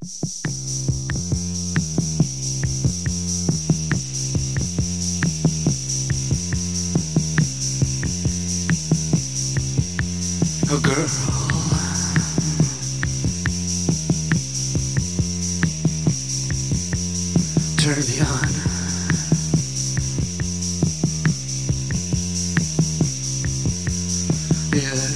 Oh girl, turn me on. Yeah.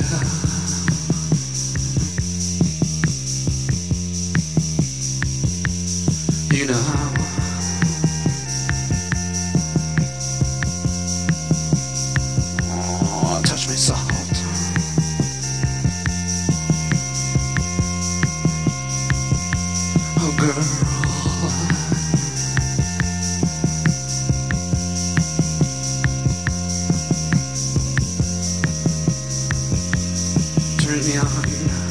You know how. Oh, touch me soft. Oh girl, turn me on.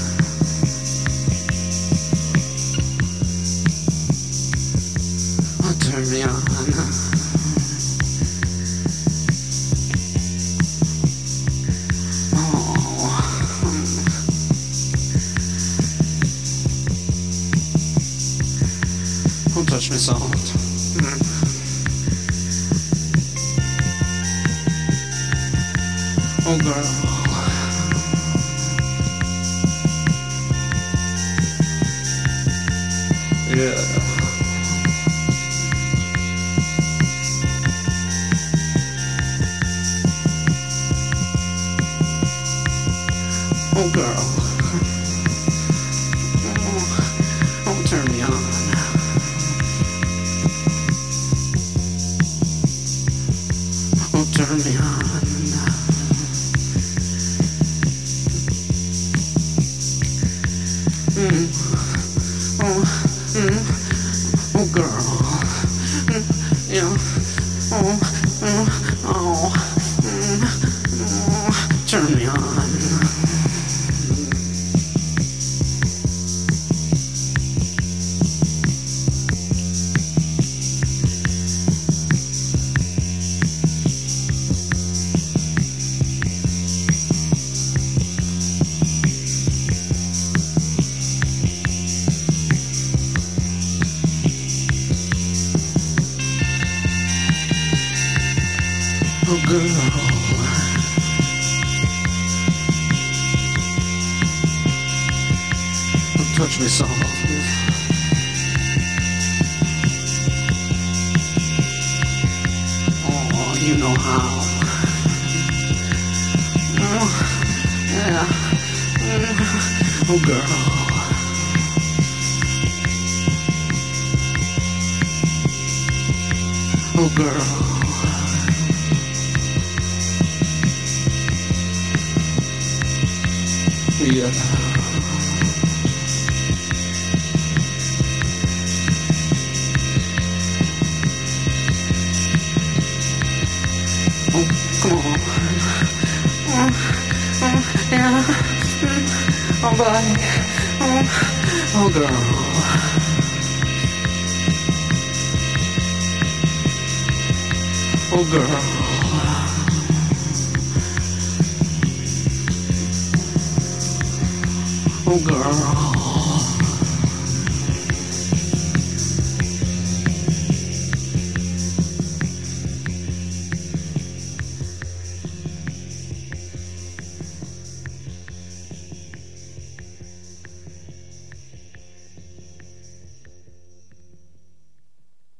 Oh, turn me on. Don't touch me soft. Oh girl. Yeah. Oh girl. Oh, turn me on. Oh, turn me on. Oh, girl. Yeah. Turn me on. Oh girl, touch me soft. Oh, you know how. Oh, yeah. Oh girl. Oh girl. Yeah. Oh, come on. Yeah. Oh, boy. Oh, girl. Oh, girl. Oh girl.